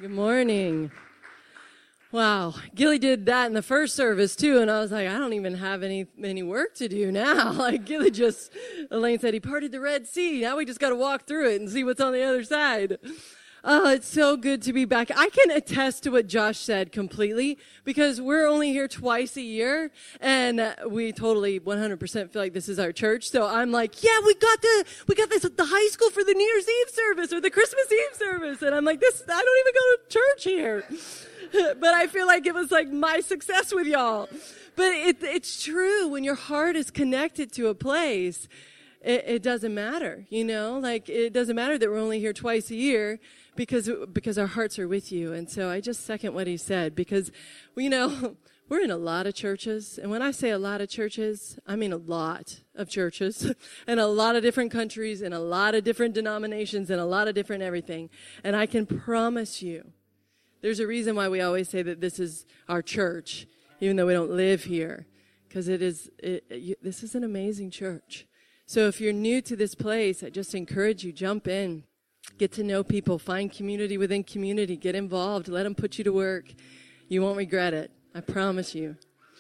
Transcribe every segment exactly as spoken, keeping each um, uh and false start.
Good morning. Wow, Gilly did that in the first service too, and I was like, I don't even have any any work to do now. Like Gilly just, Elaine said, he parted the Red Sea. Now we just got to walk through it and see what's on the other side. Oh, it's so good to be back. I can attest to what Josh said completely because we're only here twice a year, and uh, we totally one hundred percent feel like this is our church. So I'm like, yeah, we got the we got this at the high school for the New Year's Eve service or the Christmas Eve service, and I'm like, this I don't even go to church here, but I feel like it was like my success with y'all. But it, it's true when your heart is connected to a place. It, it doesn't matter, you know, like it doesn't matter that we're only here twice a year because, because our hearts are with you. And so I just second what he said because, you know, we're in a lot of churches. And when I say a lot of churches, I mean a lot of churches and a lot of different countries and a lot of different denominations and a lot of different everything. And I can promise you, there's a reason why we always say that this is our church, even though we don't live here, because it is, it, you, this is an amazing church. So if you're new to this place, I just encourage you, jump in, get to know people, find community within community, get involved, let them put you to work. You won't regret it. I promise you.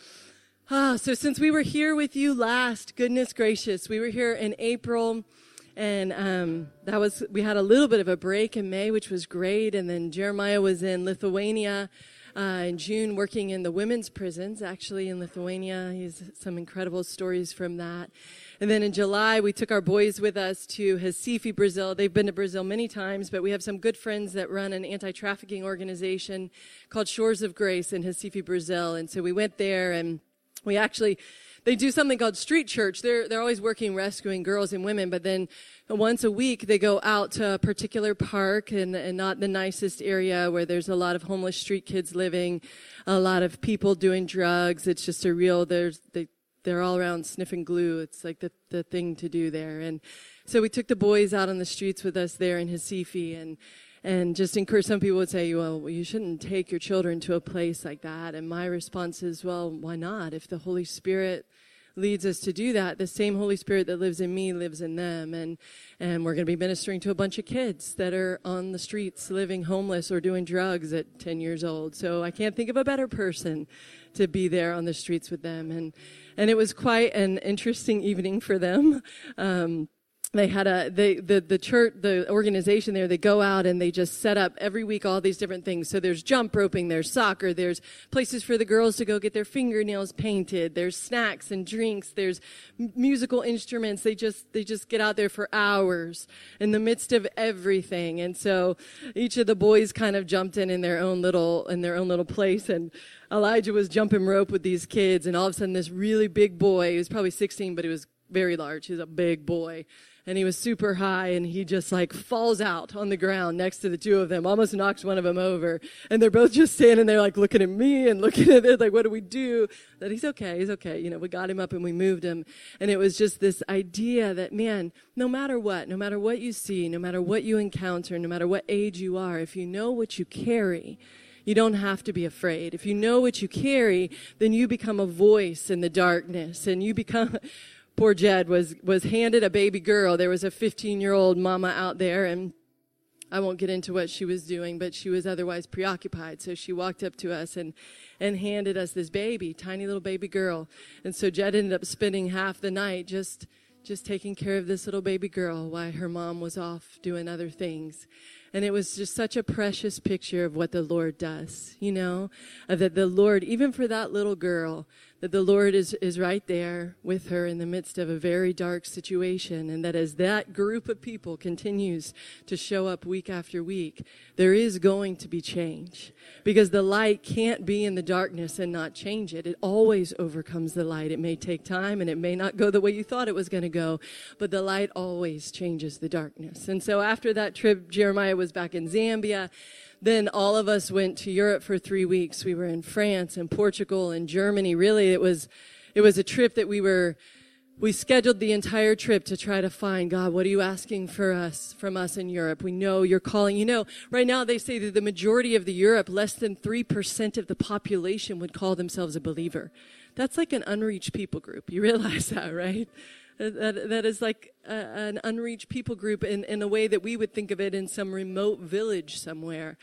Ah, so since we were here with you last, goodness gracious, we were here in April, and um, that was we had a little bit of a break in May, which was great, and then Jeremiah was in Lithuania uh, in June working in the women's prisons, actually in Lithuania. He has some incredible stories from that. And then in July, we took our boys with us to Recife, Brazil. They've been to Brazil many times, but we have some good friends that run an anti-trafficking organization called Shores of Grace in Recife, Brazil. And so we went there, and we actually, they do something called street church. They're, they're always working, rescuing girls and women, but then once a week, they go out to a particular park and, and not the nicest area where there's a lot of homeless street kids living, a lot of people doing drugs. It's just a real, there's, they, They're all around sniffing glue. It's like the, the thing to do there. And so we took the boys out on the streets with us there in Recife and, and just encourage. Some people would say, well, you shouldn't take your children to a place like that. And my response is, well, why not? If the Holy Spirit leads us to do that, the same Holy Spirit that lives in me lives in them. And, and we're going to be ministering to a bunch of kids that are on the streets living homeless or doing drugs at ten years old. So I can't think of a better person to be there on the streets with them. And, and it was quite an interesting evening for them. Um, They had a, they, the, the church, the organization there, they go out and they just set up every week all these different things. So there's jump roping, there's soccer, there's places for the girls to go get their fingernails painted, there's snacks and drinks, there's m- musical instruments. They just, they just get out there for hours in the midst of everything. And so each of the boys kind of jumped in in their own little, in their own little place. And Elijah was jumping rope with these kids. And all of a sudden this really big boy, he was probably sixteen, but he was very large. He was a big boy. And he was super high, and he just, like, falls out on the ground next to the two of them, almost knocks one of them over. And they're both just standing there, like, looking at me and looking at it, like, what do we do? That he's okay, he's okay. You know, we got him up and we moved him. And it was just this idea that, man, no matter what, no matter what you see, no matter what you encounter, no matter what age you are, if you know what you carry, you don't have to be afraid. If you know what you carry, then you become a voice in the darkness, and you become... Poor Jed was, was handed a baby girl. There was a fifteen-year-old mama out there, and I won't get into what she was doing, but she was otherwise preoccupied. So she walked up to us and, and handed us this baby, tiny little baby girl. And so Jed ended up spending half the night just, just taking care of this little baby girl while her mom was off doing other things. And it was just such a precious picture of what the Lord does, you know, uh, that the Lord, even for that little girl, that the Lord is, is right there with her in the midst of a very dark situation. And that as that group of people continues to show up week after week, there is going to be change. Because the light can't be in the darkness and not change it. It always overcomes the light. It may take time and it may not go the way you thought it was going to go, but the light always changes the darkness. And so after that trip, Jeremiah was back in Zambia. Then all of us went to Europe for three weeks. We were in France and Portugal and Germany. Really, it was, it was a trip that we were, we scheduled the entire trip to try to find, God, what are you asking for us, from us in Europe? We know you're calling. You know, right now they say that the majority of the Europe, less than three percent of the population would call themselves a believer. That's like an unreached people group. You realize that, right? That, that is like a, an unreached people group in, in a way that we would think of it in some remote village somewhere.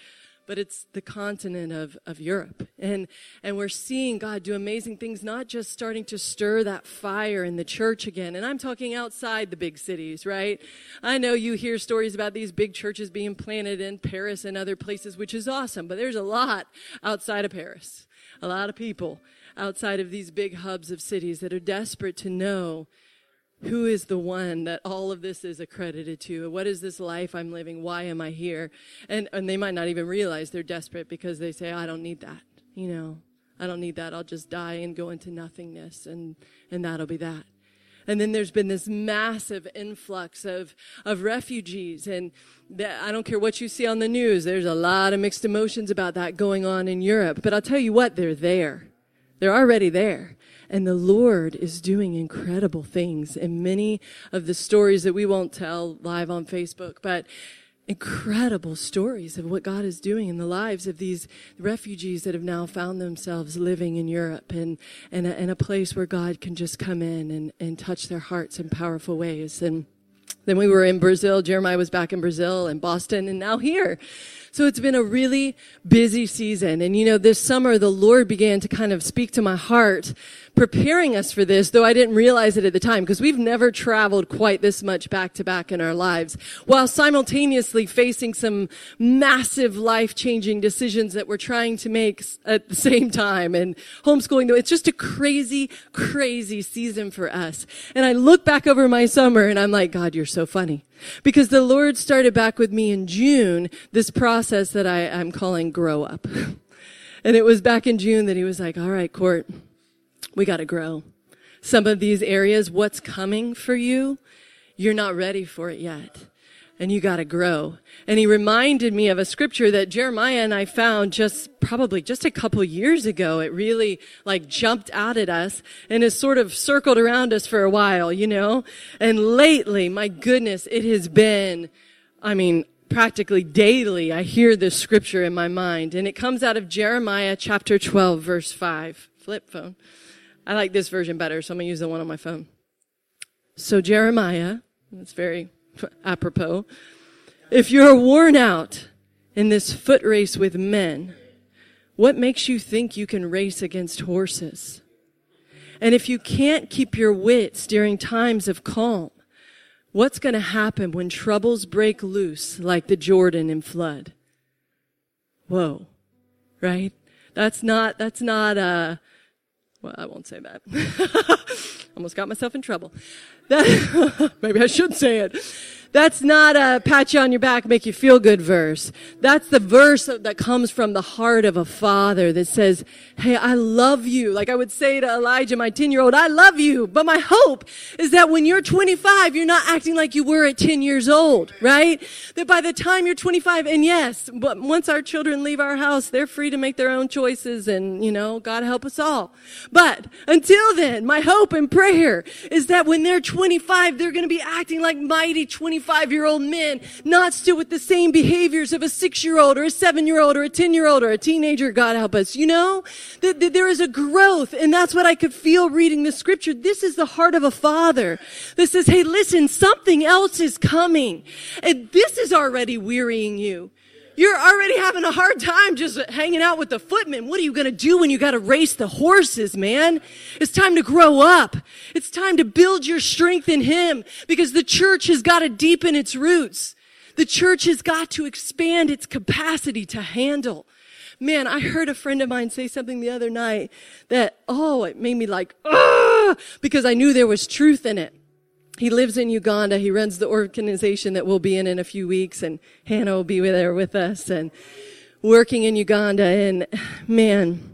but it's the continent of, of Europe. And, and we're seeing God do amazing things, not just starting to stir that fire in the church again. And I'm talking outside the big cities, right? I know you hear stories about these big churches being planted in Paris and other places, which is awesome, but there's a lot outside of Paris. A lot of people outside of these big hubs of cities that are desperate to know who is the one that all of this is accredited to? What is this life I'm living? Why am I here? And and they might not even realize they're desperate because they say, I don't need that. You know, I don't need that. I'll just die and go into nothingness, and, and that'll be that. And then there's been this massive influx of, of refugees. And that, I don't care what you see on the news, there's a lot of mixed emotions about that going on in Europe. But I'll tell you what, they're there. They're already there. And the Lord is doing incredible things in many of the stories that we won't tell live on Facebook, but incredible stories of what God is doing in the lives of these refugees that have now found themselves living in Europe, and, and, a, and a place where God can just come in and, and touch their hearts in powerful ways. And then we were in Brazil. Jeremiah was back in Brazil and Boston, and now here. So it's been a really busy season. And, you know, this summer, the Lord began to kind of speak to my heart, preparing us for this, though I didn't realize it at the time, because we've never traveled quite this much back to back in our lives, while simultaneously facing some massive life-changing decisions that we're trying to make at the same time, and homeschooling. It's just a crazy, crazy season for us. And I look back over my summer, and I'm like, God, you're so funny. Because the Lord started back with me in June, this process that I, I'm calling grow up. And it was back in June that he was like, all right, Court, we got to grow. Some of these areas, what's coming for you, you're not ready for it yet. And you got to grow. And he reminded me of a scripture that Jeremiah and I found just probably just a couple years ago. It really like jumped out at us and has sort of circled around us for a while, you know. And lately, my goodness, it has been, I mean, practically daily, I hear this scripture in my mind. And it comes out of Jeremiah chapter twelve, verse five. Flip phone. I like this version better, so I'm going to use the one on my phone. So Jeremiah, it's very apropos. If you're worn out in this foot race with men, what makes you think you can race against horses? And if you can't keep your wits during times of calm, what's going to happen when troubles break loose like the Jordan in flood? Whoa, right? That's not, that's not, uh, well, I won't say that. Almost got myself in trouble. That, maybe I should say it. That's not a pat you on your back, make you feel good verse. That's the verse that comes from the heart of a father that says, hey, I love you. Like I would say to Elijah, my ten-year-old, I love you. But my hope is that when you're twenty-five, you're not acting like you were at ten years old, right? That by the time you're twenty-five, and yes, but once our children leave our house, they're free to make their own choices, and, you know, God help us all. But until then, my hope and prayer is that when they're twenty-five, they're going to be acting like mighty twenty-five-year-old men, not still with the same behaviors of a six-year-old or a seven-year-old or a ten-year-old or a teenager. God help us. You know, that, that there is a growth, and that's what I could feel reading the scripture. This is the heart of a father that says, hey, listen, something else is coming, and this is already wearying you. You're already having a hard time just hanging out with the footmen. What are you going to do when you got to race the horses, man? It's time to grow up. It's time to build your strength in him, because the church has got to deepen its roots. The church has got to expand its capacity to handle. Man, I heard a friend of mine say something the other night that, oh, it made me like, ah, because I knew there was truth in it. He lives in Uganda. He runs the organization that we'll be in in a few weeks, and Hannah will be there with us and working in Uganda. And man,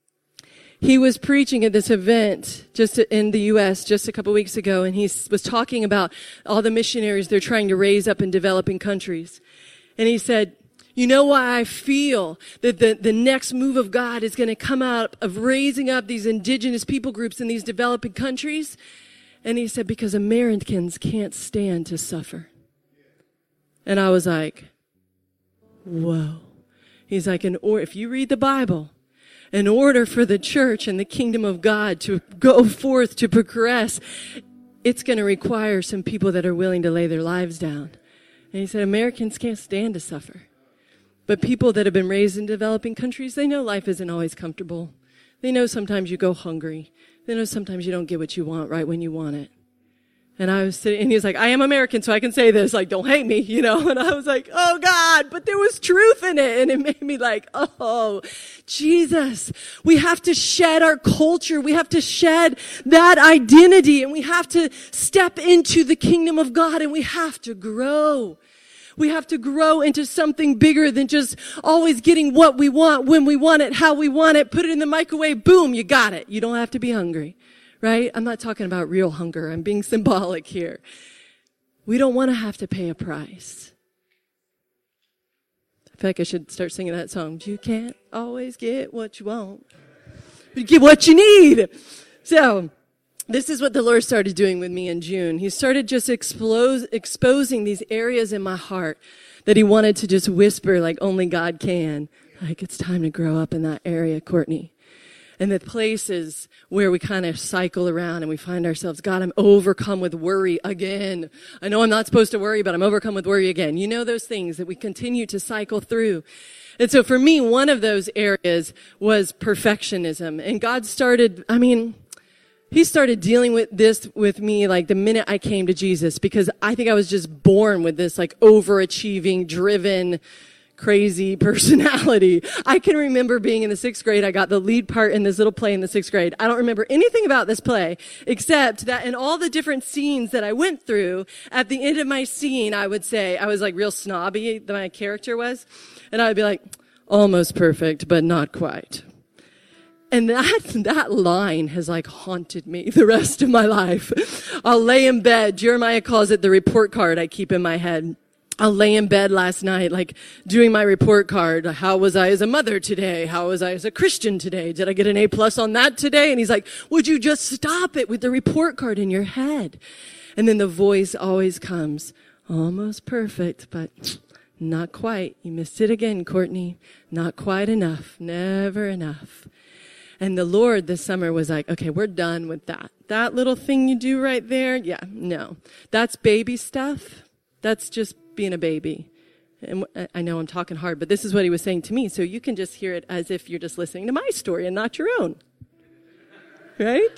he was preaching at this event just in the U S just a couple weeks ago, and he was talking about all the missionaries they're trying to raise up in developing countries. And he said, you know why I feel that the, the next move of God is going to come out of raising up these indigenous people groups in these developing countries? And he said, because Americans can't stand to suffer. And I was like, whoa. He's like, in or, if you read the Bible, in order for the church and the kingdom of God to go forth, to progress, it's going to require some people that are willing to lay their lives down. And he said, Americans can't stand to suffer. But people that have been raised in developing countries, they know life isn't always comfortable. They know sometimes you go hungry. They know sometimes you don't get what you want right when you want it. And I was sitting, and he was like, I am American, so I can say this, like, don't hate me, you know? And I was like, oh God, but there was truth in it. And it made me like, oh, Jesus, we have to shed our culture. We have to shed that identity, and we have to step into the kingdom of God, and we have to grow. We have to grow into something bigger than just always getting what we want, when we want it, how we want it, put it in the microwave, boom, you got it. You don't have to be hungry, right? I'm not talking about real hunger. I'm being symbolic here. We don't want to have to pay a price. I feel like I should start singing that song. You can't always get what you want, but you get what you need. So, this is what the Lord started doing with me in June. He started just expose, exposing these areas in my heart that he wanted to just whisper like only God can. Like, it's time to grow up in that area, Courtney. And the places where we kind of cycle around and we find ourselves, God, I'm overcome with worry again. I know I'm not supposed to worry, but I'm overcome with worry again. You know those things that we continue to cycle through. And so for me, one of those areas was perfectionism. And God started, I mean... He started dealing with this with me like the minute I came to Jesus, because I think I was just born with this like overachieving, driven, crazy personality. I can remember being in the sixth grade. I got the lead part in this little play in the sixth grade. I don't remember anything about this play except that in all the different scenes that I went through, at the end of my scene, I would say, I was like real snobby, my character was, and I would be like, almost perfect, but not quite. And that, that line has like haunted me the rest of my life. I'll lay in bed. Jeremiah calls it the report card I keep in my head. I'll lay in bed last night, like doing my report card. How was I as a mother today? How was I as a Christian today? Did I get an A plus on that today? And he's like, would you just stop it with the report card in your head? And then the voice always comes, almost perfect, but not quite. You missed it again, Courtney. Not quite enough. Never enough. And the Lord this summer was like, okay, we're done with that. That little thing you do right there, yeah, no. That's baby stuff. That's just being a baby. And I know I'm talking hard, but this is what he was saying to me. So you can just hear it as if you're just listening to my story and not your own. Right?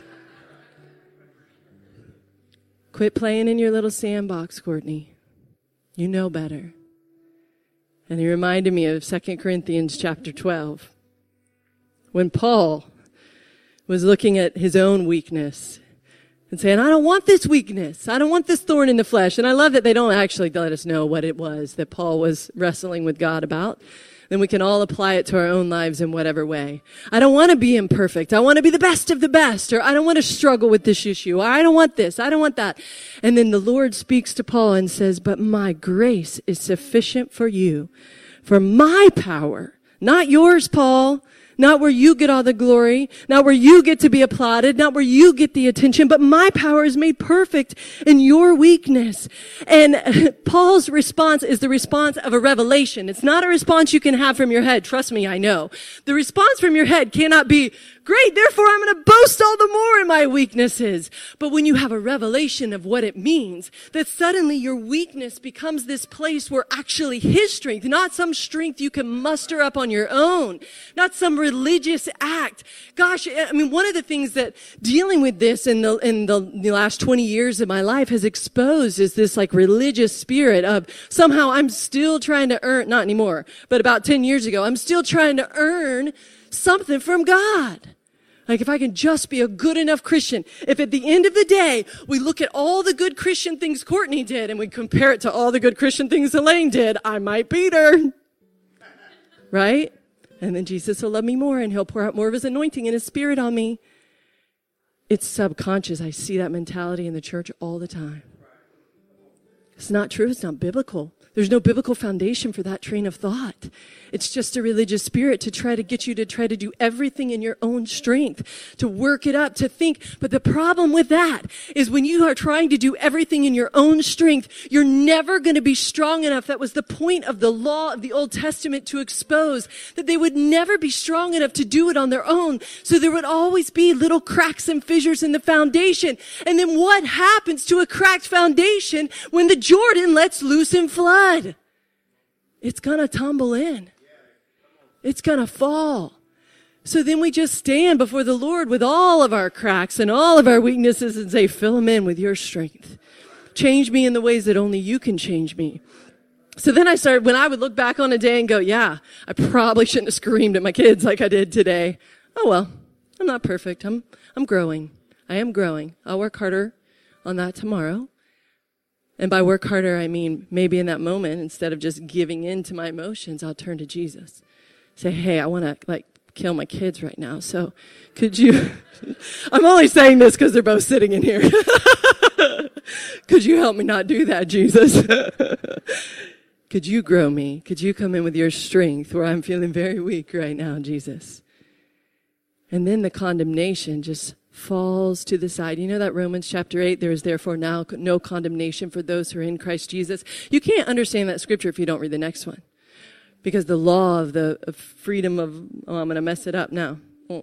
Quit playing in your little sandbox, Courtney. You know better. And he reminded me of Second Corinthians chapter twelve. When Paul was looking at his own weakness and saying, I don't want this weakness. I don't want this thorn in the flesh. And I love that they don't actually let us know what it was that Paul was wrestling with God about. Then we can all apply it to our own lives in whatever way. I don't want to be imperfect. I want to be the best of the best. Or I don't want to struggle with this issue. Or I don't want this. I don't want that. And then the Lord speaks to Paul and says, but my grace is sufficient for you. For my power, not yours, Paul. Not where you get all the glory, not where you get to be applauded, not where you get the attention, but my power is made perfect in your weakness. And Paul's response is the response of a revelation. It's not a response you can have from your head. Trust me, I know. The response from your head cannot be, great, therefore I'm going to boast all the more in my weaknesses. But when you have a revelation of what it means, that suddenly your weakness becomes this place where actually his strength, not some strength you can muster up on your own, not some religious act. Gosh, I mean, one of the things that dealing with this in the, in the, the last twenty years of my life has exposed is this like religious spirit of somehow I'm still trying to earn, not anymore, but about ten years ago, I'm still trying to earn something from God. Like if I can just be a good enough Christian, if at the end of the day, we look at all the good Christian things Courtney did and we compare it to all the good Christian things Elaine did, I might beat her. Right? And then Jesus will love me more and he'll pour out more of his anointing and his spirit on me. It's subconscious. I see that mentality in the church all the time. It's not true. It's not biblical. There's no biblical foundation for that train of thought. It's just a religious spirit to try to get you to try to do everything in your own strength, to work it up, to think. But the problem with that is when you are trying to do everything in your own strength, you're never going to be strong enough. That was the point of the law of the Old Testament, to expose that they would never be strong enough to do it on their own. So there would always be little cracks and fissures in the foundation. And then what happens to a cracked foundation when the Jordan lets loose and flood? It's going to tumble in. It's going to fall. So then we just stand before the Lord with all of our cracks and all of our weaknesses and say, fill them in with your strength. Change me in the ways that only you can change me. So then I started, when I would look back on a day and go, yeah, I probably shouldn't have screamed at my kids like I did today. Oh, well, I'm not perfect. I'm, I'm growing. I am growing. I'll work harder on that tomorrow. And by work harder, I mean maybe in that moment, instead of just giving in to my emotions, I'll turn to Jesus. Say, hey, I want to like kill my kids right now. So could you, I'm only saying this because they're both sitting in here. Could you help me not do that, Jesus? Could you grow me? Could you come in with your strength where I'm feeling very weak right now, Jesus? And then the condemnation just falls to the side. You know that Romans chapter eight, there is therefore now no condemnation for those who are in Christ Jesus. You can't understand that scripture if you don't read the next one. Because the law of the of freedom of, oh, I'm going to mess it up now. Oh.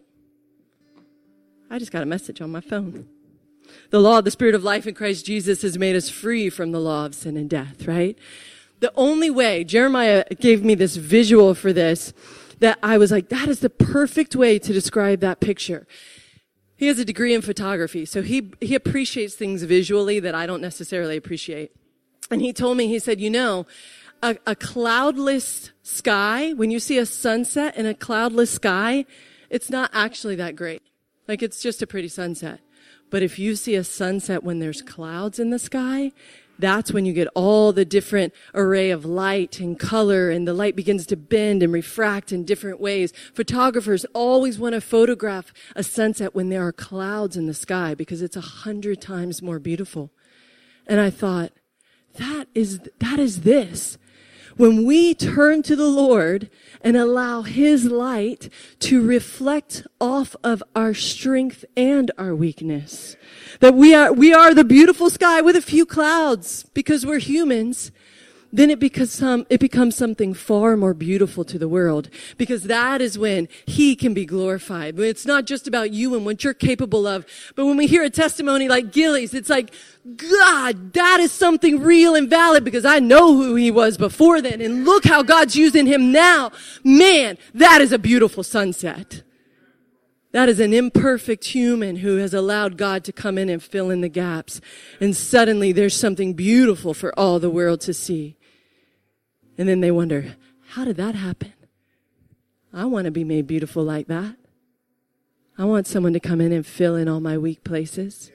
I just got a message on my phone. The law of the Spirit of life in Christ Jesus has made us free from the law of sin and death, right? The only way, Jeremiah gave me this visual for this, that I was like, that is the perfect way to describe that picture. He has a degree in photography, so he, he appreciates things visually that I don't necessarily appreciate. And he told me, he said, you know, a, a cloudless sky, when you see a sunset in a cloudless sky, it's not actually that great. Like, it's just a pretty sunset. But if you see a sunset when there's clouds in the sky, that's when you get all the different array of light and color, and the light begins to bend and refract in different ways. Photographers always want to photograph a sunset when there are clouds in the sky because it's a hundred times more beautiful. And I thought, that is, that is this. When we turn to the Lord and allow His light to reflect off of our strength and our weakness, that we are, we are the beautiful sky with a few clouds because we're humans, then it becomes some, it becomes something far more beautiful to the world, because that is when He can be glorified. It's not just about you and what you're capable of, but when we hear a testimony like Gilly's, it's like, God, that is something real and valid because I know who he was before then, and look how God's using him now. Man, that is a beautiful sunset. That is an imperfect human who has allowed God to come in and fill in the gaps. And suddenly there's something beautiful for all the world to see. And then they wonder, how did that happen? I want to be made beautiful like that. I want someone to come in and fill in all my weak places.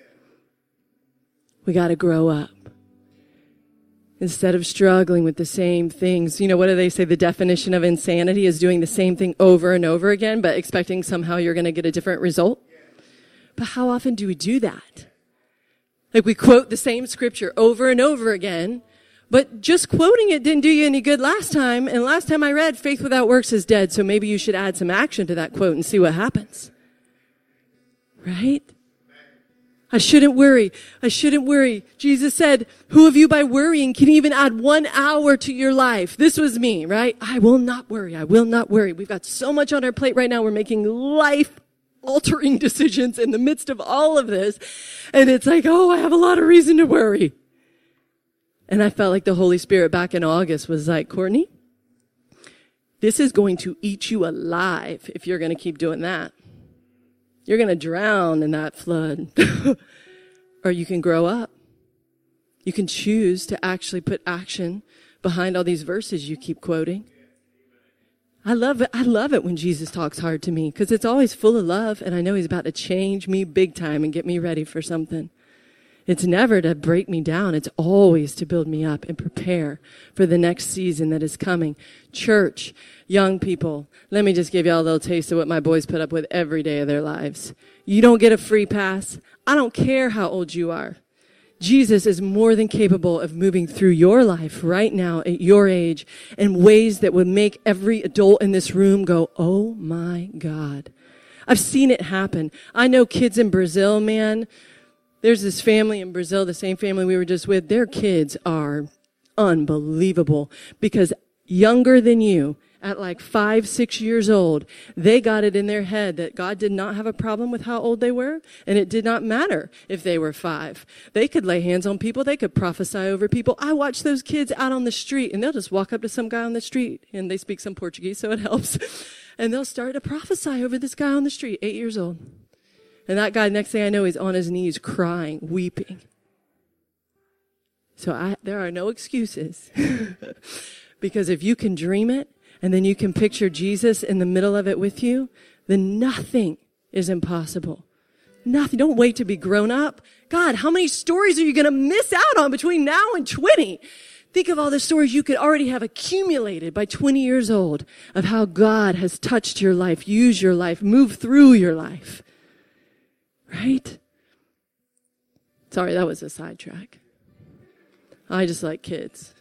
We got to grow up. Instead of struggling with the same things, you know, what do they say? The definition of insanity is doing the same thing over and over again, but expecting somehow you're going to get a different result. But how often do we do that? Like, we quote the same scripture over and over again, but just quoting it didn't do you any good last time. And last time I read, faith without works is dead. So maybe you should add some action to that quote and see what happens. Right? I shouldn't worry. I shouldn't worry. Jesus said, who of you by worrying can even add one hour to your life? This was me, right? I will not worry. I will not worry. We've got so much on our plate right now. We're making life-altering decisions in the midst of all of this. And it's like, oh, I have a lot of reason to worry. And I felt like the Holy Spirit back in August was like, Courtney, this is going to eat you alive if you're going to keep doing that. You're going to drown in that flood. Or you can grow up. You can choose to actually put action behind all these verses you keep quoting. I love it. I love it when Jesus talks hard to me because it's always full of love, and I know He's about to change me big time and get me ready for something. It's never to break me down. It's always to build me up and prepare for the next season that is coming. Church, young people, let me just give y'all a little taste of what my boys put up with every day of their lives. You don't get a free pass. I don't care how old you are. Jesus is more than capable of moving through your life right now at your age in ways that would make every adult in this room go, oh my God. I've seen it happen. I know kids in Brazil, man. There's this family in Brazil, the same family we were just with. Their kids are unbelievable because younger than you at like five, six years old, they got it in their head that God did not have a problem with how old they were, and it did not matter if they were five. They could lay hands on people. They could prophesy over people. I watch those kids out on the street, and they'll just walk up to some guy on the street, and they speak some Portuguese, so it helps, and they'll start to prophesy over this guy on the street, eight years old. And that guy, next thing I know, he's on his knees crying, weeping. So I, there are no excuses. Because if you can dream it, and then you can picture Jesus in the middle of it with you, then nothing is impossible. Nothing. Don't wait to be grown up. God, how many stories are you going to miss out on between now and twenty? Think of all the stories you could already have accumulated by twenty years old of how God has touched your life, used your life, moved through your life. Right? Sorry, that was a sidetrack. I just like kids.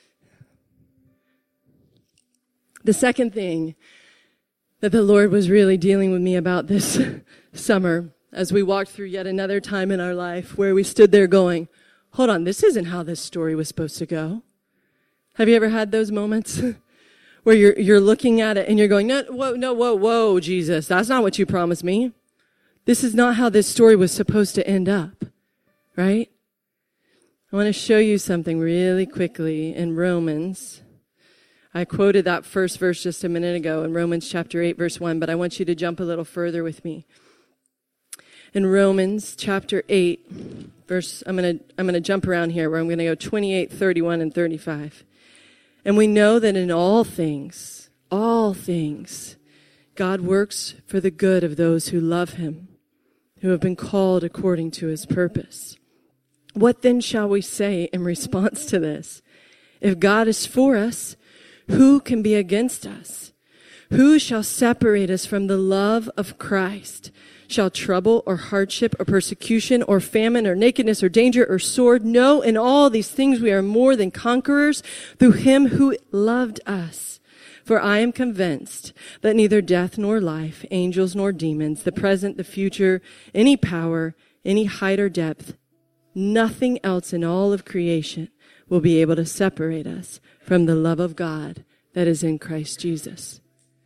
The second thing that the Lord was really dealing with me about this summer, as we walked through yet another time in our life where we stood there going, hold on, this isn't how this story was supposed to go. Have you ever had those moments where you're you're looking at it and you're going, no, whoa, no, whoa, whoa, Jesus, that's not what you promised me. This is not how this story was supposed to end up, right? I want to show you something really quickly in Romans. I quoted that first verse just a minute ago in Romans chapter eight, verse one, but I want you to jump a little further with me. In Romans chapter eight, verse, I'm going to, I'm going to jump around here where I'm going to go twenty-eight, thirty-one, and thirty-five. And we know that in all things, all things, God works for the good of those who love him, who have been called according to his purpose. What then shall we say in response to this? If God is for us, who can be against us? Who shall separate us from the love of Christ? Shall trouble or hardship or persecution or famine or nakedness or danger or sword? No, in all these things we are more than conquerors through him who loved us. For I am convinced that neither death nor life, angels nor demons, the present, the future, any power, any height or depth, nothing else in all of creation will be able to separate us from the love of God that is in Christ Jesus.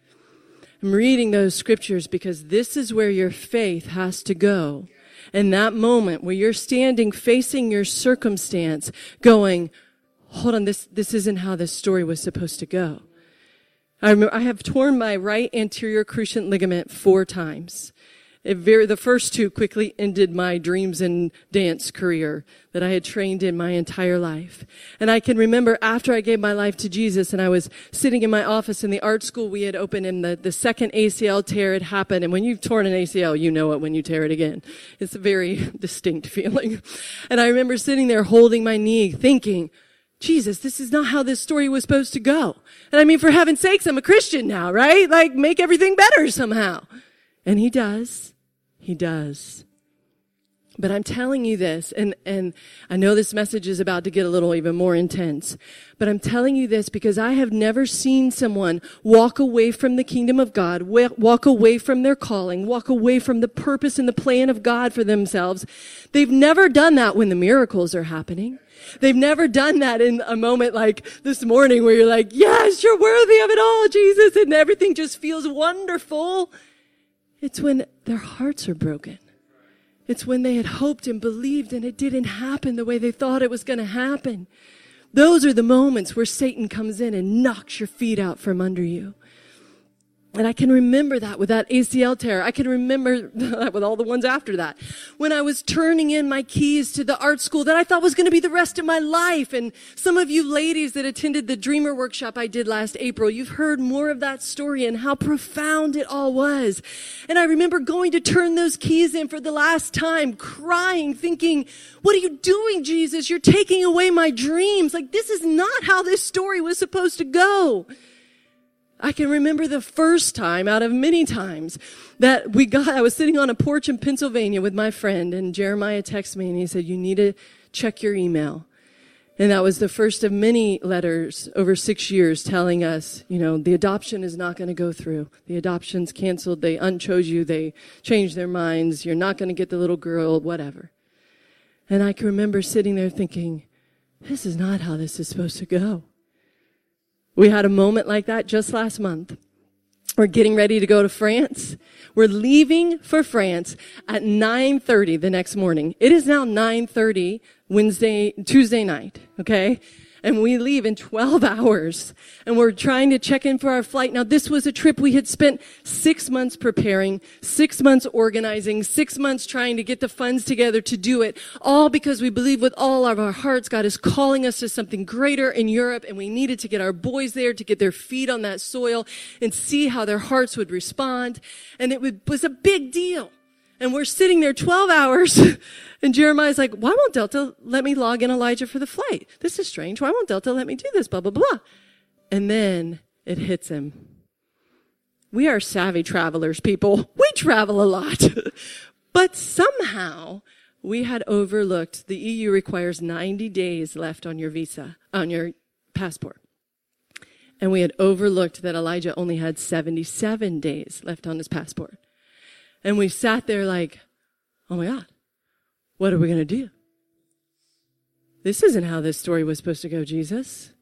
I'm reading those scriptures because this is where your faith has to go. In that moment where you're standing facing your circumstance going, hold on, this, this isn't how this story was supposed to go. I remember I have torn my right anterior cruciate ligament four times. It very, the first two quickly ended my dreams and dance career that I had trained in my entire life. And I can remember after I gave my life to Jesus and I was sitting in my office in the art school we had opened and the, the second A C L tear had happened. And when you've torn an A C L, you know it when you tear it again. It's a very distinct feeling. And I remember sitting there holding my knee thinking, Jesus, this is not how this story was supposed to go. And I mean, for heaven's sakes, I'm a Christian now, right? Like, make everything better somehow. And he does. He does. But I'm telling you this, and, and I know this message is about to get a little even more intense, but I'm telling you this because I have never seen someone walk away from the kingdom of God, walk away from their calling, walk away from the purpose and the plan of God for themselves. They've never done that when the miracles are happening. They've never done that in a moment like this morning where you're like, yes, you're worthy of it all, Jesus, and everything just feels wonderful. It's when their hearts are broken. It's when they had hoped and believed and it didn't happen the way they thought it was going to happen. Those are the moments where Satan comes in and knocks your feet out from under you. And I can remember that with that A C L tear. I can remember that with all the ones after that. When I was turning in my keys to the art school that I thought was going to be the rest of my life. And some of you ladies that attended the Dreamer workshop I did last April, you've heard more of that story and how profound it all was. And I remember going to turn those keys in for the last time, crying, thinking, what are you doing, Jesus? You're taking away my dreams. Like, this is not how this story was supposed to go. I can remember the first time out of many times that we got, I was sitting on a porch in Pennsylvania with my friend and Jeremiah texted me and he said, you need to check your email. And that was the first of many letters over six years telling us, you know, the adoption is not going to go through. The adoption's canceled. They unchose you. They changed their minds. You're not going to get the little girl, whatever. And I can remember sitting there thinking, this is not how this is supposed to go. We had a moment like that just last month. We're getting ready to go to France. We're leaving for France at nine thirty the next morning. It is now nine thirty Wednesday, Tuesday night, okay? And we leave in twelve hours. And we're trying to check in for our flight. Now, this was a trip we had spent six months preparing, six months organizing, six months trying to get the funds together to do it, all because we believe with all of our hearts God is calling us to something greater in Europe, and we needed to get our boys there to get their feet on that soil and see how their hearts would respond. And it was a big deal. And we're sitting there twelve hours, and Jeremiah's like, why won't Delta let me log in Elijah for the flight? This is strange. Why won't Delta let me do this? Blah, blah, blah. And then it hits him. We are savvy travelers, people. We travel a lot. But somehow we had overlooked the E U requires ninety days left on your visa, on your passport. And we had overlooked that Elijah only had seventy-seven days left on his passport. And we sat there like, oh my God, what are we going to do? This isn't how this story was supposed to go, Jesus.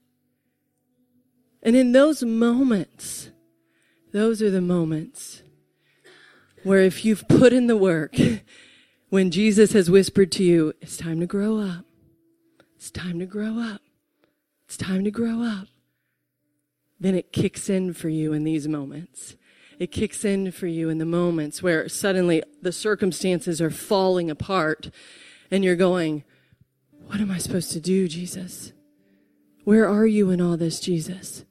And in those moments, those are the moments where if you've put in the work, when Jesus has whispered to you, it's time to grow up. It's time to grow up. It's time to grow up. Then it kicks in for you in these moments. It kicks in for you in the moments where suddenly the circumstances are falling apart and you're going, what am I supposed to do, Jesus? Where are you in all this, Jesus?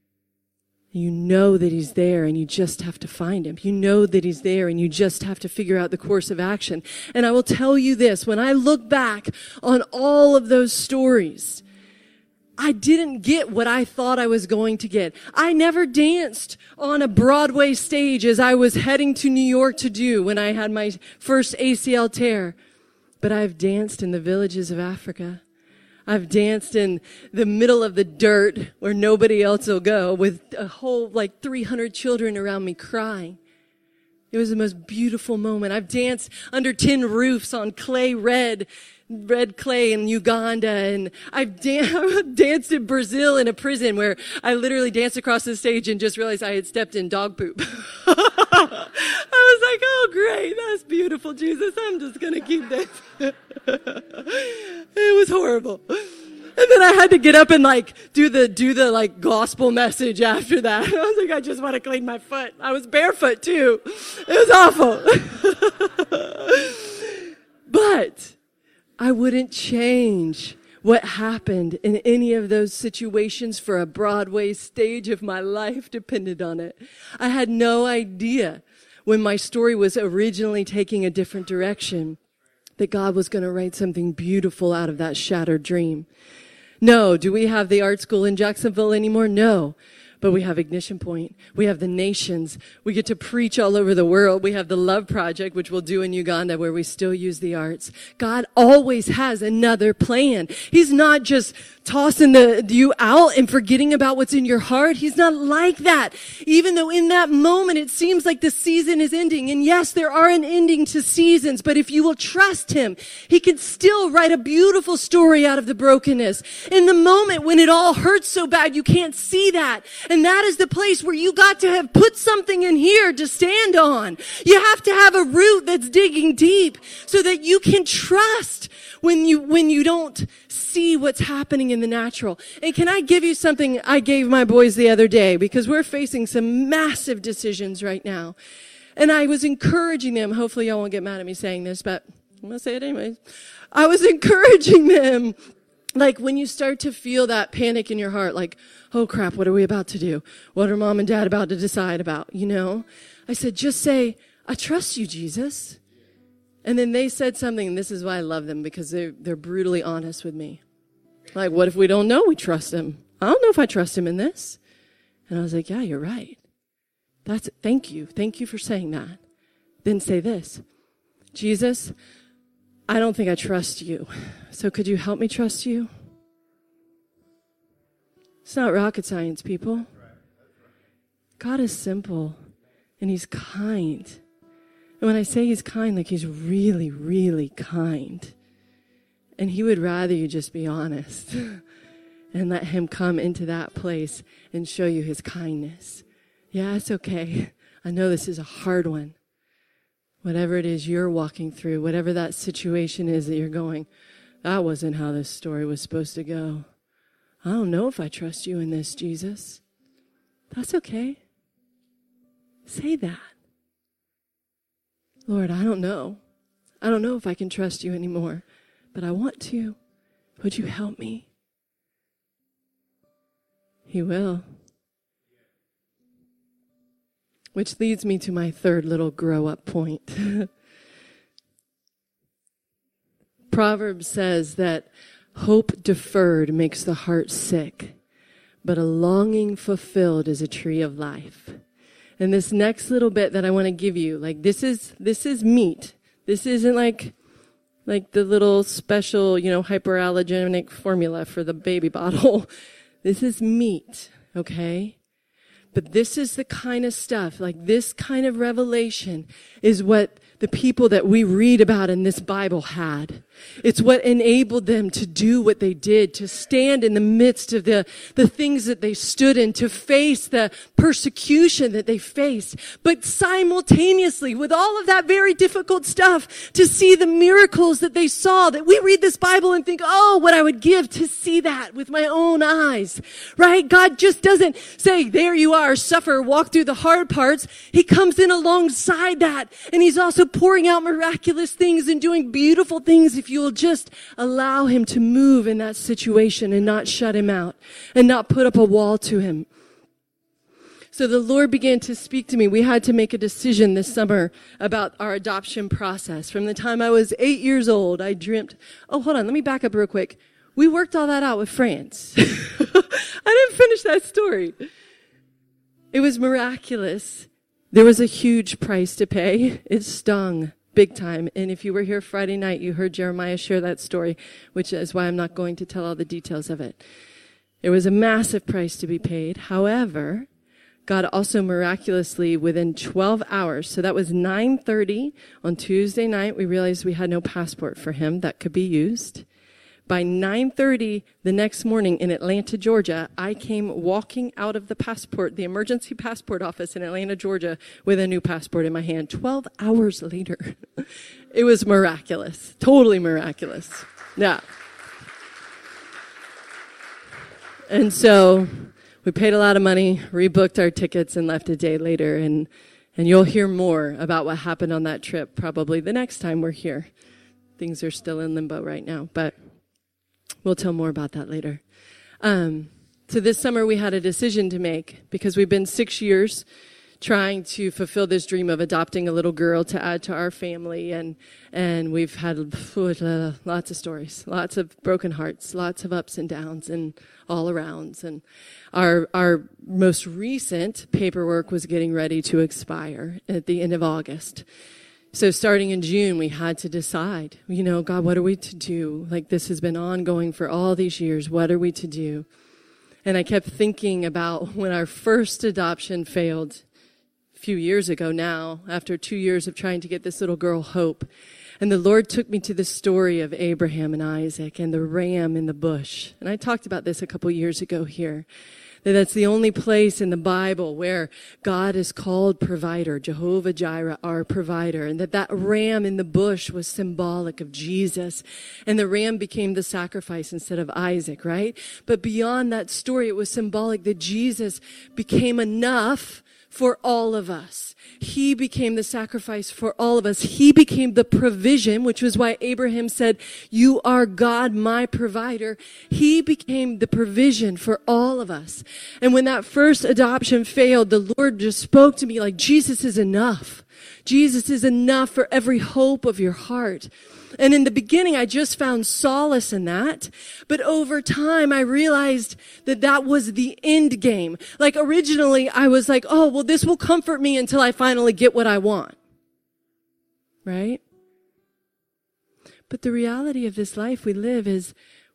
You know that he's there and you just have to find him. You know that he's there and you just have to figure out the course of action. And I will tell you this, when I look back on all of those stories, I didn't get what I thought I was going to get. I never danced on a Broadway stage as I was heading to New York to do when I had my first A C L tear. But I've danced in the villages of Africa. I've danced in the middle of the dirt where nobody else will go with a whole like three hundred children around me crying. It was the most beautiful moment. I've danced under tin roofs on clay red red clay in Uganda, and I've dan- danced in Brazil in a prison where I literally danced across the stage and just realized I had stepped in dog poop. I was like, oh great, that's beautiful, Jesus. I'm just going to keep this. It was horrible. And then I had to get up and like do the, do the like gospel message after that. I was like, I just want to clean my foot. I was barefoot too. It was awful. But I wouldn't change what happened in any of those situations for a Broadway stage if my life depended on it. I had no idea when my story was originally taking a different direction that God was going to write something beautiful out of that shattered dream. No. Do we have the art school in Jacksonville anymore? No. But we have Ignition Point. We have the nations. We get to preach all over the world. We have the Love Project, which we'll do in Uganda, where we still use the arts. God always has another plan. He's not just tossing the, you out and forgetting about what's in your heart. He's not like that. Even though in that moment it seems like the season is ending. And yes, there are an ending to seasons, but if you will trust him, he can still write a beautiful story out of the brokenness. In the moment when it all hurts so bad, you can't see that. And that is the place where you got to have put something in here to stand on. You have to have a root that's digging deep so that you can trust when you, when you don't see what's happening in the natural. And can I give you something I gave my boys the other day, because we're facing some massive decisions right now. And I was encouraging them. Hopefully y'all won't get mad at me saying this, but I'm going to say it anyways. I was encouraging them. Like when you start to feel that panic in your heart, like, oh crap, what are we about to do? What are mom and dad about to decide about? You know, I said, just say, I trust you, Jesus. And then they said something, and this is why I love them, because they're, they're brutally honest with me. Like, what if we don't know we trust him? I don't know if I trust him in this. And I was like, yeah, you're right. That's, thank you. Thank you for saying that. Then say this, Jesus, I don't think I trust you. So could you help me trust you? It's not rocket science, people. God is simple and he's kind. And when I say he's kind, like he's really, really kind. And he would rather you just be honest and and let him come into that place and show you his kindness. Yeah, it's okay. I know this is a hard one. Whatever it is you're walking through, whatever that situation is that you're going, that wasn't how this story was supposed to go. I don't know if I trust you in this, Jesus. That's okay. Say that. Lord, I don't know. I don't know if I can trust you anymore, but I want to. Would you help me? He will. Which leads me to my third little grow up point. Proverbs says that hope deferred makes the heart sick, but a longing fulfilled is a tree of life. And this next little bit that I want to give you, like this is, this is meat. This isn't like, like the little special, you know, hyperallergenic formula for the baby bottle. This is meat, okay? But this is the kind of stuff, like this kind of revelation is what the people that we read about in this Bible had. It's what enabled them to do what they did, to stand in the midst of the, the things that they stood in, to face the persecution that they faced. But simultaneously, with all of that very difficult stuff, to see the miracles that they saw, that we read this Bible and think, oh, what I would give to see that with my own eyes, right? God just doesn't say, there you are, suffer, walk through the hard parts. He comes in alongside that, and he's also pouring out miraculous things and doing beautiful things if you will just allow him to move in that situation and not shut him out and not put up a wall to him. So the Lord began to speak to me. We had to make a decision this summer about our adoption process. From the time I was eight years old, I dreamt, oh, hold on, let me back up real quick. We worked all that out with France. I didn't finish that story. It was miraculous. There was a huge price to pay. It stung big time. And if you were here Friday night, you heard Jeremiah share that story, which is why I'm not going to tell all the details of it. It was a massive price to be paid. However, God also miraculously, within twelve hours, so that was nine thirty on Tuesday night, we realized we had no passport for him that could be used. By nine thirty the next morning in Atlanta, Georgia, I came walking out of the passport, the emergency passport office in Atlanta, Georgia, with a new passport in my hand. twelve hours later. It was miraculous. Totally miraculous. Yeah. And so we paid a lot of money, rebooked our tickets, and left a day later. And, and you'll hear more about what happened on that trip probably the next time we're here. Things are still in limbo right now, but we'll tell more about that later. Um, so this summer we had a decision to make because we've been six years trying to fulfill this dream of adopting a little girl to add to our family. And, and we've had uh, lots of stories, lots of broken hearts, lots of ups and downs and all arounds. And our, our most recent paperwork was getting ready to expire at the end of August. So starting in June, we had to decide, you know, God, what are we to do? Like this has been ongoing for all these years. What are we to do? And I kept thinking about when our first adoption failed a few years ago now, after two years of trying to get this little girl Hope. And the Lord took me to the story of Abraham and Isaac and the ram in the bush. And I talked about this a couple years ago here. That that's the only place in the Bible where God is called provider, Jehovah Jireh, our provider, and that that ram in the bush was symbolic of Jesus, and the ram became the sacrifice instead of Isaac, right? But beyond that story, it was symbolic that Jesus became enough for all of us. He became the sacrifice for all of us. He became the provision, which was why Abraham said, you are God, my provider. He became the provision for all of us. And when that first adoption failed, the Lord just spoke to me like, Jesus is enough. Jesus is enough for every hope of your heart. And in the beginning, I just found solace in that. But over time, I realized that that was the end game. Like originally, I was like, oh, well, this will comfort me until I finally get what I want. Right? But the reality of this life we live is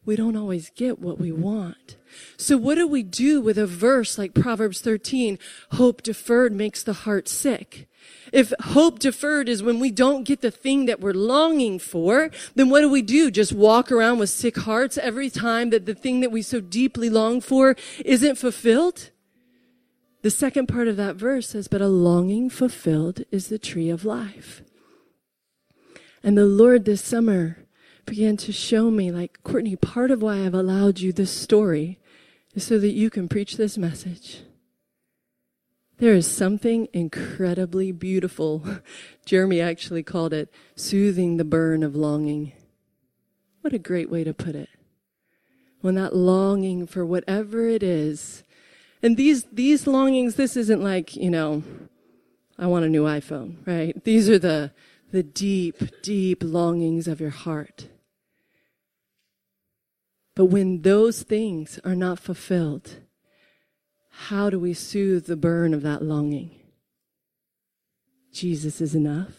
we don't always get what we want. So what do we do with a verse like Proverbs thirteen? Hope deferred makes the heart sick. If hope deferred is when we don't get the thing that we're longing for, then what do we do? Just walk around with sick hearts every time that the thing that we so deeply long for isn't fulfilled? The second part of that verse says, but a longing fulfilled is the tree of life. And the Lord this summer began to show me, like, Courtney, part of why I've allowed you this story is so that you can preach this message. There is something incredibly beautiful. Jeremy actually called it soothing the burn of longing. What a great way to put it. When that longing for whatever it is, and these, these longings, this isn't like, you know, I want a new iPhone, right? These are the, the deep, deep longings of your heart. But when those things are not fulfilled, how do we soothe the burn of that longing? Jesus is enough.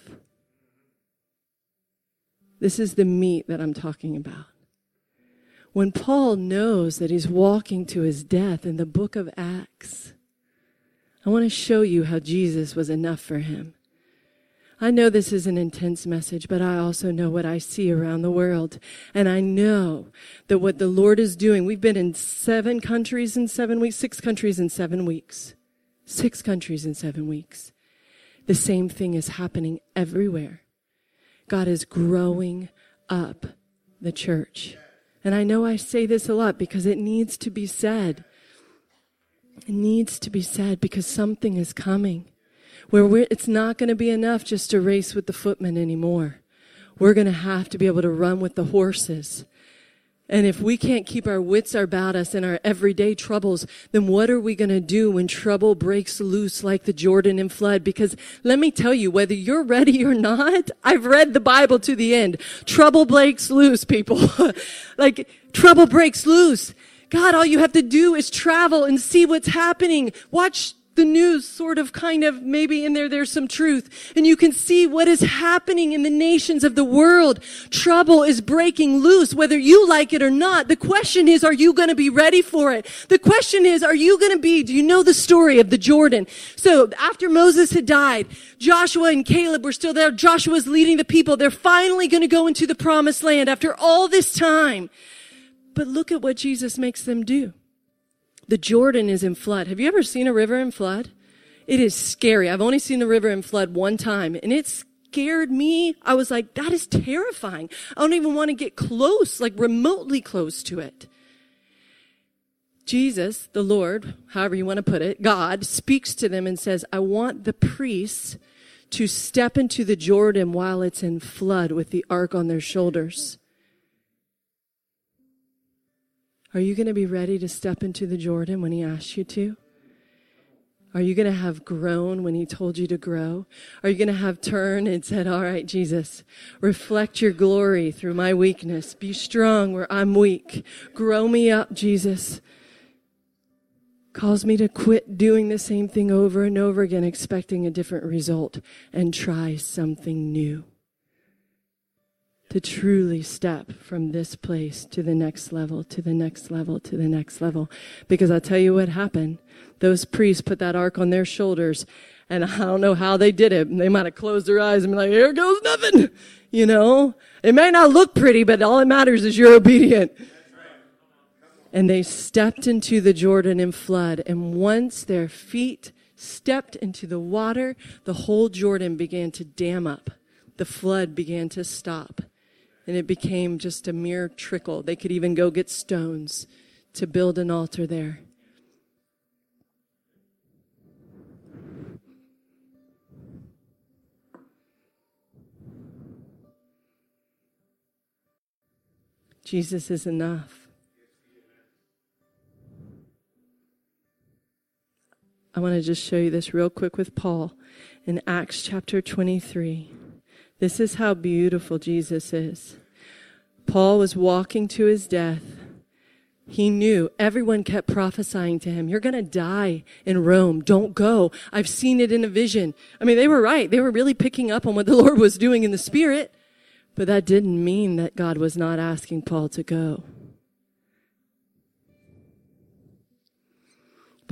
This is the meat that I'm talking about. When Paul knows that he's walking to his death in the book of Acts, I want to show you how Jesus was enough for him. I know this is an intense message, but I also know what I see around the world. And I know that what the Lord is doing, we've been in seven countries in seven weeks, six countries in seven weeks, six countries in seven weeks. The same thing is happening everywhere. God is growing up the church. And I know I say this a lot because it needs to be said. It needs to be said because something is coming. Where we're, it's not going to be enough just to race with the footmen anymore. We're going to have to be able to run with the horses. And if we can't keep our wits about us in our everyday troubles, then what are we going to do when trouble breaks loose like the Jordan and flood? Because let me tell you, whether you're ready or not, I've read the Bible to the end. Trouble breaks loose, people. Like, trouble breaks loose. God, all you have to do is travel and see what's happening. Watch the news, sort of, kind of, maybe in there, there's some truth. And you can see what is happening in the nations of the world. Trouble is breaking loose, whether you like it or not. The question is, are you going to be ready for it? The question is, are you going to be, do you know the story of the Jordan? So after Moses had died, Joshua and Caleb were still there. Joshua's leading the people. They're finally going to go into the promised land after all this time. But look at what Jesus makes them do. The Jordan is in flood. Have you ever seen a river in flood? It is scary. I've only seen the river in flood one time, and it scared me. I was like, that is terrifying. I don't even want to get close, like remotely close to it. Jesus, the Lord, however you want to put it, God, speaks to them and says, I want the priests to step into the Jordan while it's in flood with the ark on their shoulders. Are you going to be ready to step into the Jordan when he asks you to? Are you going to have grown when he told you to grow? Are you going to have turned and said, all right, Jesus, reflect your glory through my weakness. Be strong where I'm weak. Grow me up, Jesus. Cause me to quit doing the same thing over and over again, expecting a different result, and try something new. To truly step from this place to the next level, to the next level, to the next level. Because I'll tell you what happened. Those priests put that ark on their shoulders, and I don't know how they did it. They might have closed their eyes and be like, here goes nothing. You know, it may not look pretty, but all that matters is you're obedient. And they stepped into the Jordan in flood, and once their feet stepped into the water, the whole Jordan began to dam up. The flood began to stop. And it became just a mere trickle. They could even go get stones to build an altar there. Jesus is enough. I want to just show you this real quick with Paul in Acts chapter twenty-three. This is how beautiful Jesus is. Paul was walking to his death. He knew. Everyone kept prophesying to him, you're going to die in Rome. Don't go. I've seen it in a vision. I mean, they were right. They were really picking up on what the Lord was doing in the Spirit. But that didn't mean that God was not asking Paul to go.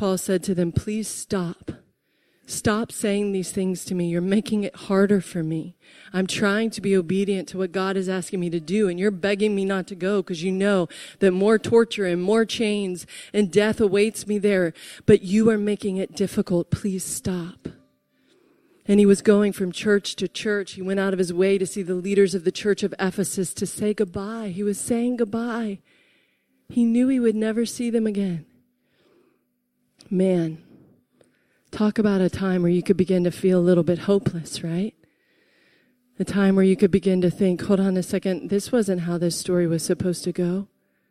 Paul said to them, please stop. Stop saying these things to me. You're making it harder for me. I'm trying to be obedient to what God is asking me to do, and you're begging me not to go because you know that more torture and more chains and death awaits me there, but you are making it difficult. Please stop. And he was going from church to church. He went out of his way to see the leaders of the church of Ephesus to say goodbye. He was saying goodbye. He knew he would never see them again. Man, talk about a time where you could begin to feel a little bit hopeless, right? A time where you could begin to think, hold on a second, this wasn't how this story was supposed to go.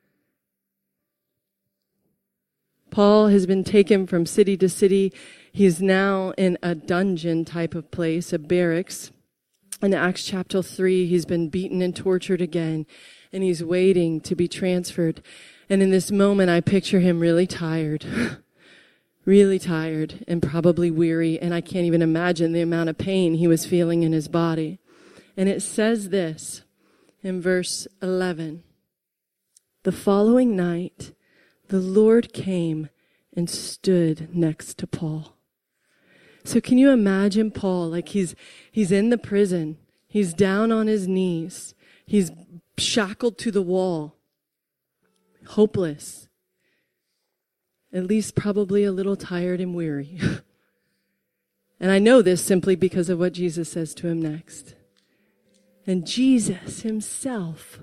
Paul has been taken from city to city. He's now in a dungeon type of place, a barracks. In Acts chapter three, he's been beaten and tortured again, and he's waiting to be transferred. And in this moment, I picture him really tired. Really tired and probably weary, and I can't even imagine the amount of pain he was feeling in his body. And it says this in verse eleven. The following night, the Lord came and stood next to Paul. So can you imagine Paul, like he's he's in the prison, he's down on his knees, he's shackled to the wall, hopeless. At least probably a little tired and weary. And I know this simply because of what Jesus says to him next. And Jesus himself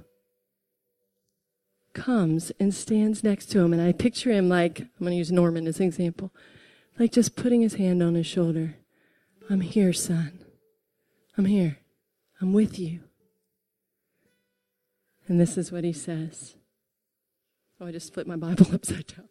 comes and stands next to him. And I picture him like, I'm going to use Norman as an example, like just putting his hand on his shoulder. I'm here, son. I'm here. I'm with you. And this is what he says. Oh, I just flipped my Bible upside down.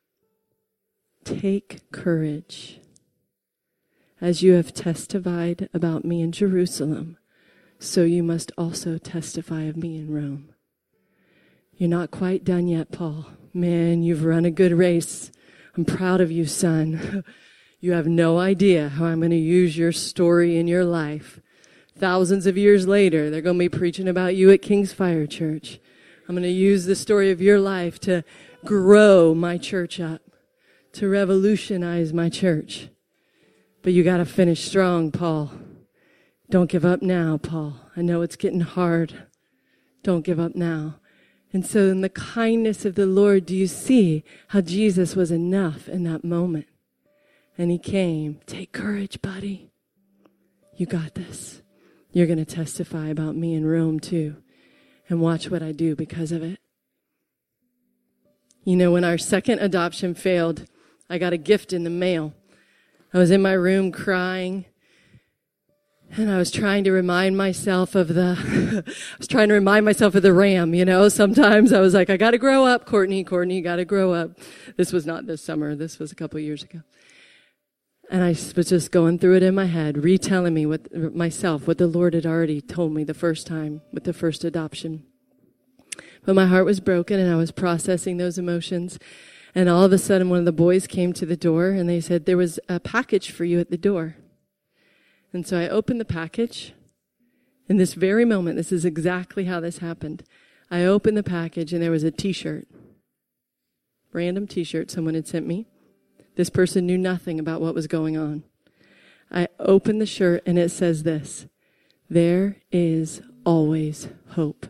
Take courage. As you have testified about me in Jerusalem, so you must also testify of me in Rome. You're not quite done yet, Paul. Man, you've run a good race. I'm proud of you, son. You have no idea how I'm going to use your story in your life. Thousands of years later, they're going to be preaching about you at King's Fire Church. I'm going to use the story of your life to grow my church up, to revolutionize my church. But you got to finish strong, Paul. Don't give up now, Paul. I know it's getting hard. Don't give up now. And so in the kindness of the Lord, do you see how Jesus was enough in that moment? And he came. Take courage, buddy. You got this. You're going to testify about me in Rome too. And watch what I do because of it. You know, when our second adoption failed, I got a gift in the mail. I was in my room crying, and I was trying to remind myself of the, I was trying to remind myself of the ram, you know. Sometimes I was like, I got to grow up, Courtney, Courtney, got to grow up. This was not this summer. This was a couple of years ago. And I was just going through it in my head, retelling me what myself, what the Lord had already told me the first time with the first adoption. But my heart was broken, and I was processing those emotions. And all of a sudden, one of the boys came to the door, and they said, there was a package for you at the door. And so I opened the package. In this very moment, this is exactly how this happened. I opened the package, and there was a T-shirt. Random T-shirt someone had sent me. This person knew nothing about what was going on. I opened the shirt, and it says this: there is always hope.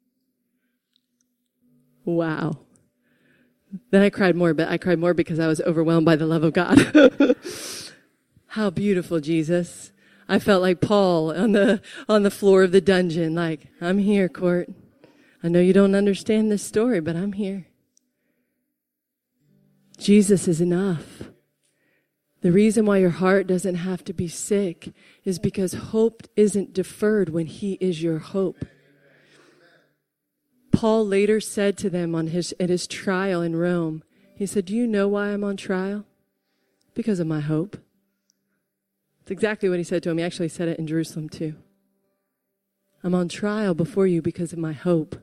Wow. Then I cried more, but I cried more because I was overwhelmed by the love of God. How beautiful, Jesus. I felt like Paul on the on the floor of the dungeon, like, I'm here, Court. I know you don't understand this story, but I'm here. Jesus is enough. The reason why your heart doesn't have to be sick is because hope isn't deferred when he is your hope. Paul later said to them on his at his trial in Rome, he said, do you know why I'm on trial? Because of my hope. It's exactly what he said to him. He actually said it in Jerusalem too. I'm on trial before you because of my hope.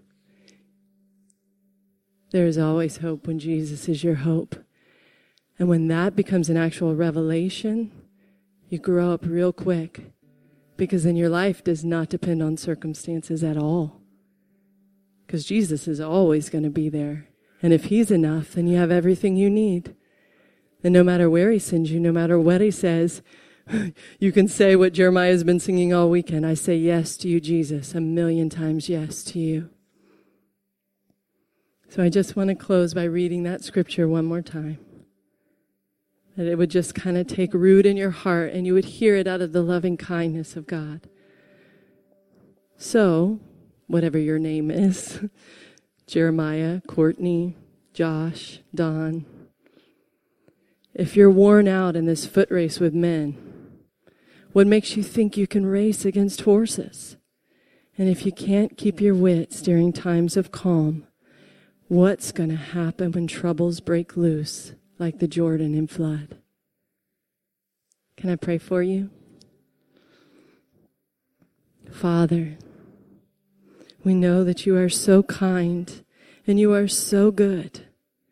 There is always hope when Jesus is your hope. And when that becomes an actual revelation, you grow up real quick, because then your life does not depend on circumstances at all. Because Jesus is always going to be there. And if he's enough, then you have everything you need. And no matter where he sends you, no matter what he says, you can say what Jeremiah has been singing all weekend. I say yes to you, Jesus, a million times yes to you. So I just want to close by reading that scripture one more time. That it would just kind of take root in your heart and you would hear it out of the loving kindness of God. So, whatever your name is, Jeremiah, Courtney, Josh, Don, if you're worn out in this foot race with men, what makes you think you can race against horses? And if you can't keep your wits during times of calm, what's going to happen when troubles break loose like the Jordan in flood? Can I pray for you? Father, we know that you are so kind and you are so good.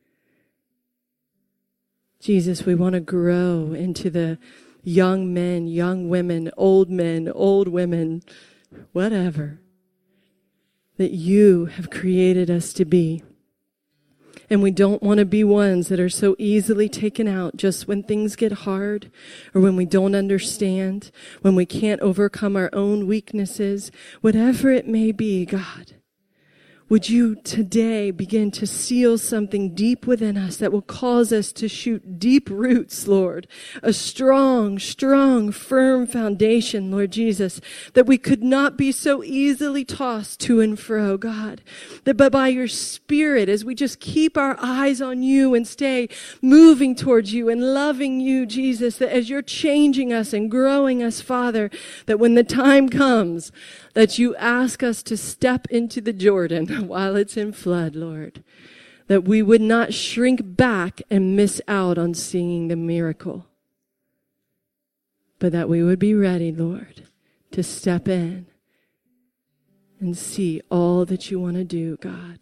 Jesus, we want to grow into the young men, young women, old men, old women, whatever, that you have created us to be. And we don't want to be ones that are so easily taken out just when things get hard or when we don't understand, when we can't overcome our own weaknesses, whatever it may be, God. Would you today begin to seal something deep within us that will cause us to shoot deep roots, Lord? A strong, strong, firm foundation, Lord Jesus, that we could not be so easily tossed to and fro, God. That but by your Spirit, as we just keep our eyes on you and stay moving towards you and loving you, Jesus, that as you're changing us and growing us, Father, that when the time comes, that you ask us to step into the Jordan while it's in flood, Lord. That we would not shrink back and miss out on seeing the miracle. But that we would be ready, Lord, to step in and see all that you want to do, God.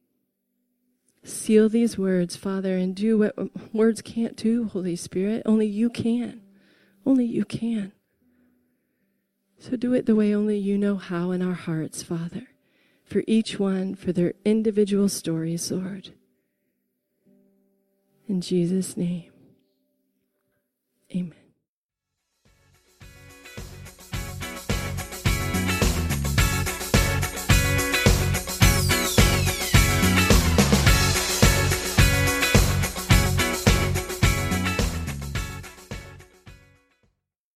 Seal these words, Father, and do what words can't do, Holy Spirit. Only you can. Only you can. So do it the way only you know how in our hearts, Father, for each one, for their individual stories, Lord. In Jesus' name, amen.